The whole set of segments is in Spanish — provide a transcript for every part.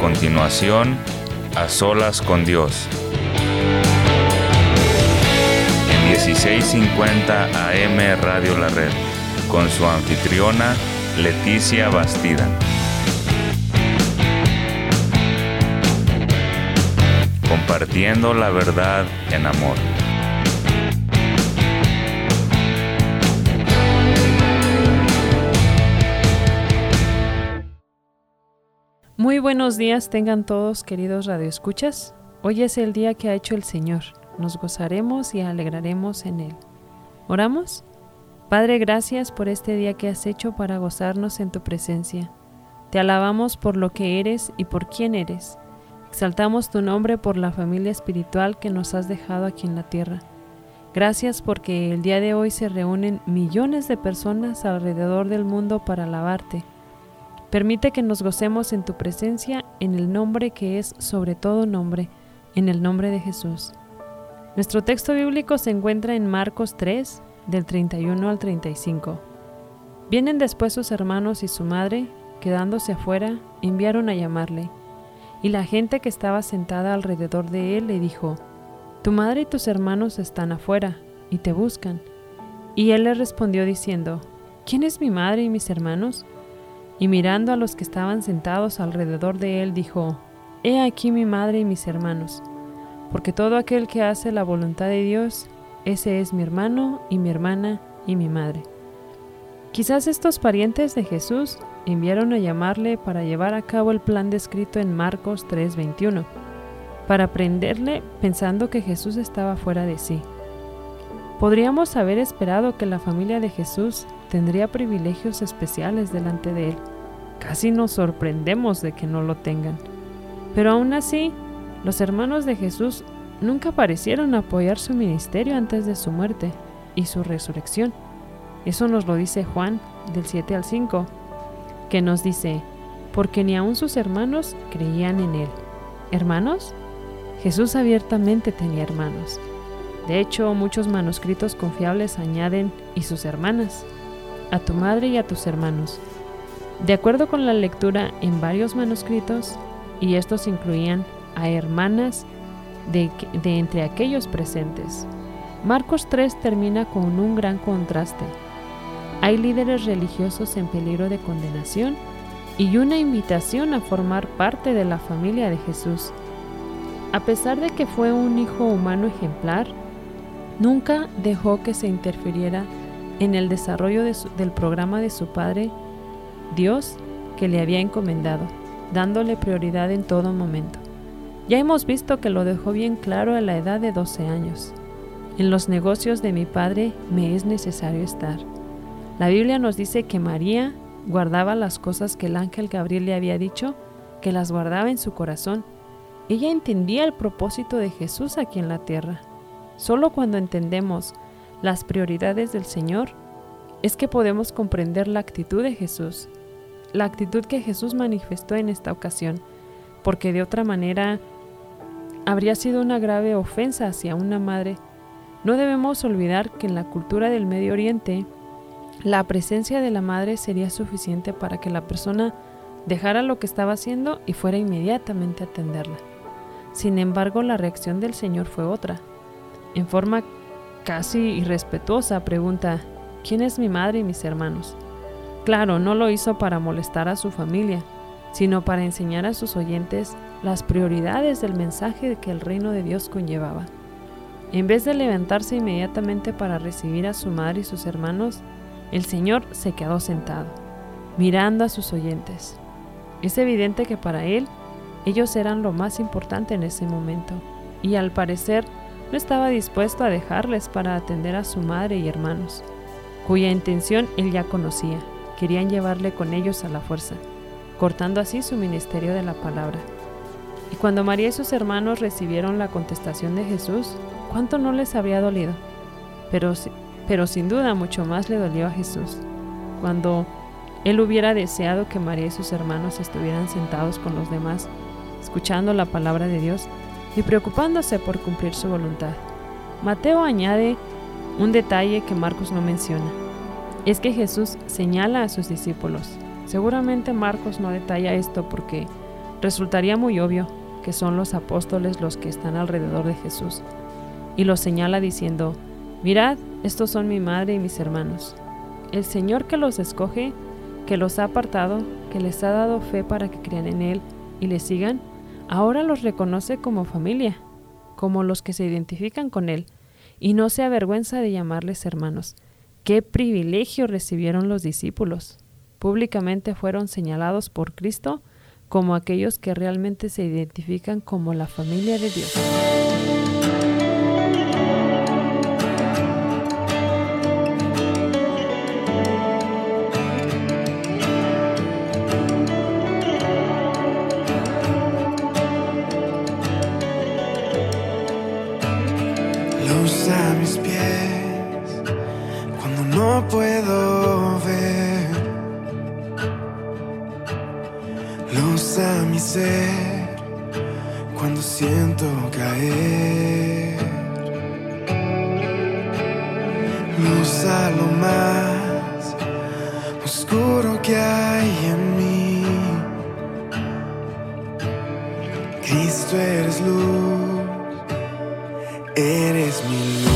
continuación, A Solas con Dios. En 1650 AM Radio La Red, con su anfitriona Leticia Bastida. Compartiendo la verdad en amor. Muy buenos días tengan todos, queridos radioescuchas. Hoy es el día que ha hecho el Señor. Nos gozaremos y alegraremos en Él. ¿Oramos? Padre, gracias por este día que has hecho para gozarnos en tu presencia. Te alabamos por lo que eres y por quién eres. Exaltamos tu nombre por la familia espiritual que nos has dejado aquí en la tierra. Gracias porque el día de hoy se reúnen millones de personas alrededor del mundo para alabarte. Permite que nos gocemos en tu presencia en el nombre que es sobre todo nombre, en el nombre de Jesús. Nuestro texto bíblico se encuentra en Marcos 3, del 31 al 35. Vienen después sus hermanos y su madre, quedándose afuera, enviaron a llamarle. Y la gente que estaba sentada alrededor de él le dijo: Tu madre y tus hermanos están afuera, y te buscan. Y él les respondió diciendo: ¿Quién es mi madre y mis hermanos? Y mirando a los que estaban sentados alrededor de él, dijo: He aquí mi madre y mis hermanos, porque todo aquel que hace la voluntad de Dios, ese es mi hermano y mi hermana y mi madre. Quizás estos parientes de Jesús enviaron a llamarle para llevar a cabo el plan descrito en Marcos 3:21, para prenderle pensando que Jesús estaba fuera de sí. Podríamos haber esperado que la familia de Jesús tendría privilegios especiales delante de él. Casi nos sorprendemos de que no lo tengan. Pero aún así, los hermanos de Jesús nunca parecieron apoyar su ministerio antes de su muerte y su resurrección. Eso nos lo dice Juan, del 7 al 5, que nos dice: porque ni aun sus hermanos creían en él. ¿Hermanos? Jesús abiertamente tenía hermanos. De hecho, muchos manuscritos confiables añaden: y sus hermanas, a tu madre y a tus hermanos. De acuerdo con la lectura en varios manuscritos, y estos incluían a hermanas de entre aquellos presentes. Marcos 3 termina con un gran contraste. Hay líderes religiosos en peligro de condenación y una invitación a formar parte de la familia de Jesús. A pesar de que fue un hijo humano ejemplar, nunca dejó que se interfiriera en el desarrollo del programa de su padre, Dios, que le había encomendado, dándole prioridad en todo momento. Ya hemos visto que lo dejó bien claro a la edad de 12 años. En los negocios de mi padre me es necesario estar. La Biblia nos dice que María guardaba las cosas que el ángel Gabriel le había dicho, que las guardaba en su corazón. Ella entendía el propósito de Jesús aquí en la tierra. Solo cuando entendemos las prioridades del Señor es que podemos comprender la actitud de Jesús, la actitud que Jesús manifestó en esta ocasión, porque de otra manera habría sido una grave ofensa hacia una madre. No debemos olvidar que en la cultura del Medio Oriente, la presencia de la madre sería suficiente para que la persona dejara lo que estaba haciendo y fuera inmediatamente a atenderla. Sin embargo, la reacción del Señor fue otra. En forma casi irrespetuosa pregunta: ¿quién es mi madre y mis hermanos? Claro, no lo hizo para molestar a su familia, sino para enseñar a sus oyentes las prioridades del mensaje que el reino de Dios conllevaba. En vez de levantarse inmediatamente para recibir a su madre y sus hermanos, el Señor se quedó sentado, mirando a sus oyentes. Es evidente que para él, ellos eran lo más importante en ese momento, y al parecer no estaba dispuesto a dejarles para atender a su madre y hermanos, cuya intención él ya conocía. Querían llevarle con ellos a la fuerza, cortando así su ministerio de la palabra. Y cuando María y sus hermanos recibieron la contestación de Jesús, ¿cuánto no les habría dolido? Pero sin duda mucho más le dolió a Jesús, cuando él hubiera deseado que María y sus hermanos estuvieran sentados con los demás, escuchando la palabra de Dios y preocupándose por cumplir su voluntad. Mateo añade un detalle que Marcos no menciona. Es que Jesús señala a sus discípulos. Seguramente Marcos no detalla esto porque Resultaría muy obvio que son los apóstoles los que están alrededor de Jesús, y los señala diciendo: mirad, estos son mi madre y mis hermanos. El Señor que los escoge, que los ha apartado, que les ha dado fe para que crean en Él y le sigan, ahora los reconoce como familia, como los que se identifican con Él, y no se avergüenza de llamarles hermanos. ¡Qué privilegio recibieron los discípulos! Públicamente fueron señalados por Cristo como aquellos que realmente se identifican como la familia de Dios. Luz a mis pies cuando no puedo ver, luz a mi ser cuando siento caer, luz a lo más oscuro que hay en mí. Cristo, eres luz, eres mi luz.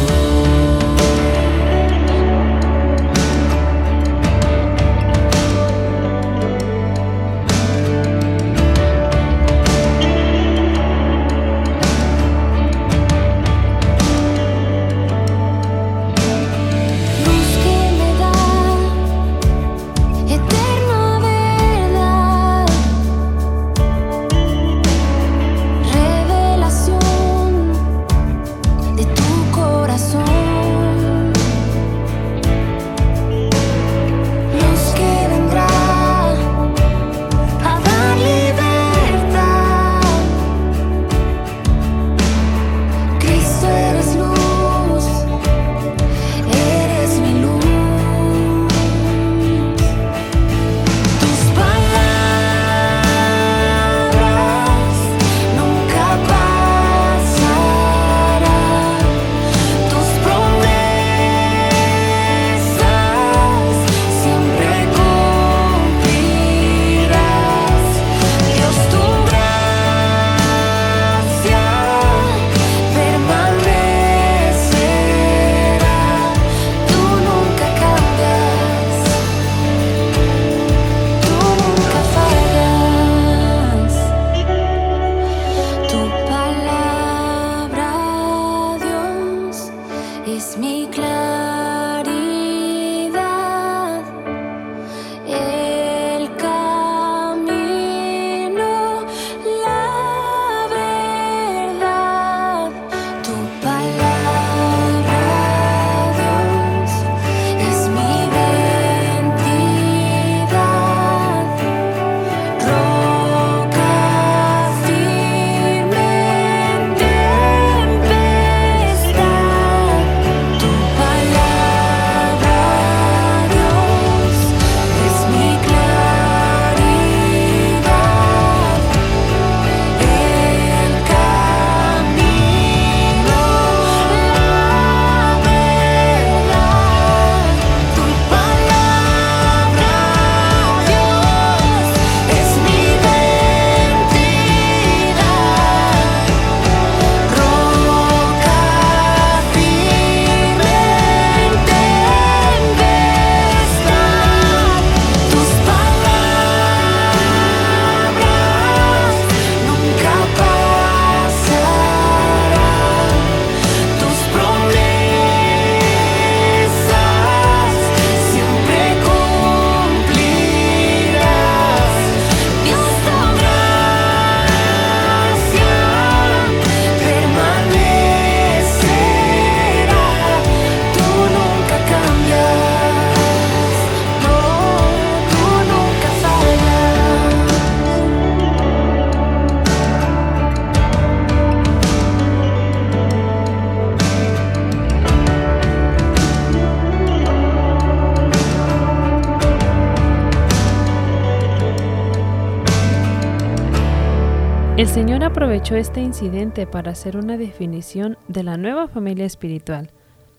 El Señor aprovechó este incidente para hacer una definición de la nueva familia espiritual.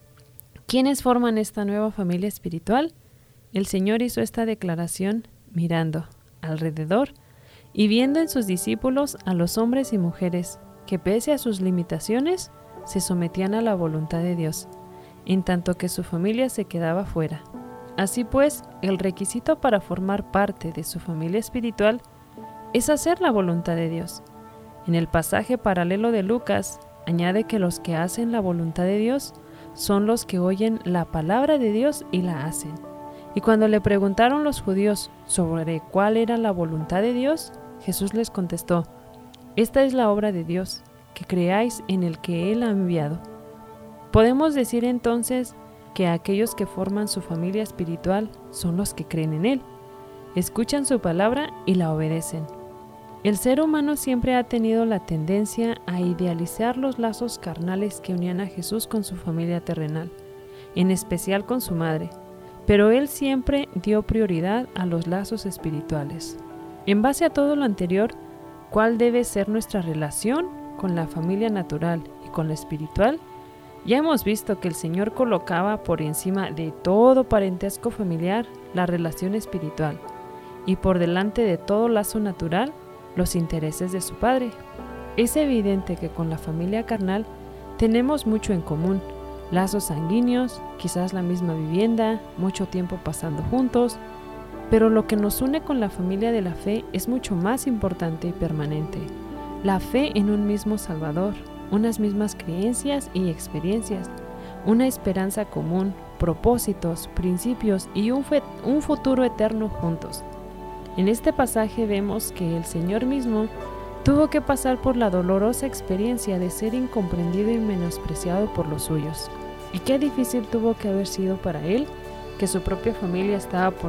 ¿Quiénes forman esta nueva familia espiritual? El Señor hizo esta declaración mirando alrededor y viendo en sus discípulos a los hombres y mujeres que pese a sus limitaciones se sometían a la voluntad de Dios, en tanto que su familia se quedaba fuera. Así pues, el requisito para formar parte de su familia espiritual es hacer la voluntad de Dios. En el pasaje paralelo de Lucas, añade que los que hacen la voluntad de Dios son los que oyen la palabra de Dios y la hacen. Y cuando le preguntaron los judíos sobre cuál era la voluntad de Dios, Jesús les contestó: esta es la obra de Dios, que creáis en el que Él ha enviado. Podemos decir entonces que aquellos que forman su familia espiritual son los que creen en Él, escuchan su palabra y la obedecen. El ser humano siempre ha tenido la tendencia a idealizar los lazos carnales que unían a Jesús con su familia terrenal, en especial con su madre, pero Él siempre dio prioridad a los lazos espirituales. En base a todo lo anterior, ¿cuál debe ser nuestra relación con la familia natural y con la espiritual? Ya hemos visto que el Señor colocaba por encima de todo parentesco familiar la relación espiritual y por delante de todo lazo natural los intereses de su Padre. Es evidente que con la familia carnal tenemos mucho en común, lazos sanguíneos, quizás la misma vivienda, mucho tiempo pasando juntos, pero lo que nos une con la familia de la fe es mucho más importante y permanente. La fe en un mismo Salvador, unas mismas creencias y experiencias, una esperanza común, propósitos, principios y un futuro eterno juntos. En este pasaje vemos que el Señor mismo tuvo que pasar por la dolorosa experiencia de ser incomprendido y menospreciado por los suyos. Y qué difícil tuvo que haber sido para Él, que su propia familia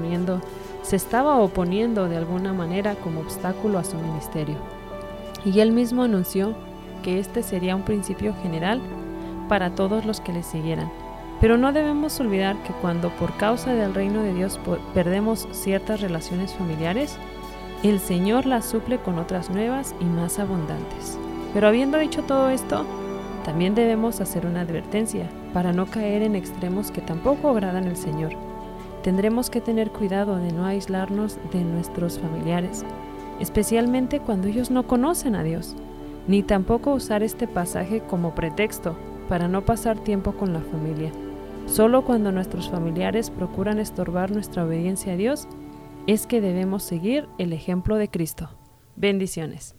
se estaba oponiendo de alguna manera como obstáculo a su ministerio. Y Él mismo anunció que este sería un principio general para todos los que le siguieran. Pero no debemos olvidar que cuando por causa del reino de Dios perdemos ciertas relaciones familiares, el Señor las suple con otras nuevas y más abundantes. Pero habiendo dicho todo esto, también debemos hacer una advertencia para no caer en extremos que tampoco agradan al Señor. Tendremos que tener cuidado de no aislarnos de nuestros familiares, especialmente cuando ellos no conocen a Dios, ni tampoco usar este pasaje como pretexto para no pasar tiempo con la familia. Solo cuando nuestros familiares procuran estorbar nuestra obediencia a Dios es que debemos seguir el ejemplo de Cristo. Bendiciones.